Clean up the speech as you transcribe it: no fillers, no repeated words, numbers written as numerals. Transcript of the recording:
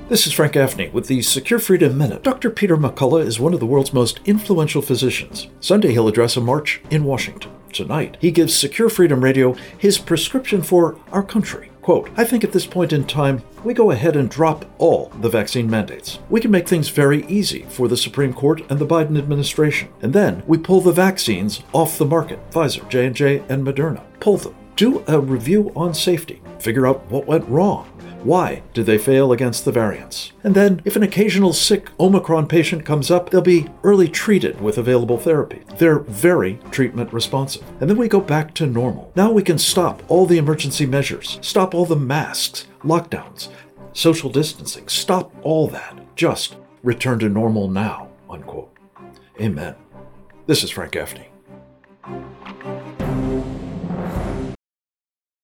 This is Frank Gaffney with the Secure Freedom Minute. Dr. Peter McCullough is one of the world's most influential physicians. Sunday he'll address a march in Washington. Tonight, he gives Secure Freedom Radio his prescription for our country. Quote, I think at this point in time, we go ahead and drop all the vaccine mandates. We can make things very easy for the Supreme Court and the Biden administration. And then we pull the vaccines off the market. Pfizer, J&J, and Moderna. Pull them. Do a review on safety. Figure out what went wrong. Why did they fail against the variants? And then, if an occasional sick Omicron patient comes up, they'll be early treated with available therapy. They're very treatment responsive. And then we go back to normal. Now we can stop all the emergency measures, stop all the masks, lockdowns, social distancing, stop all that. Just return to normal now, unquote. Amen. This is Frank Gaffney.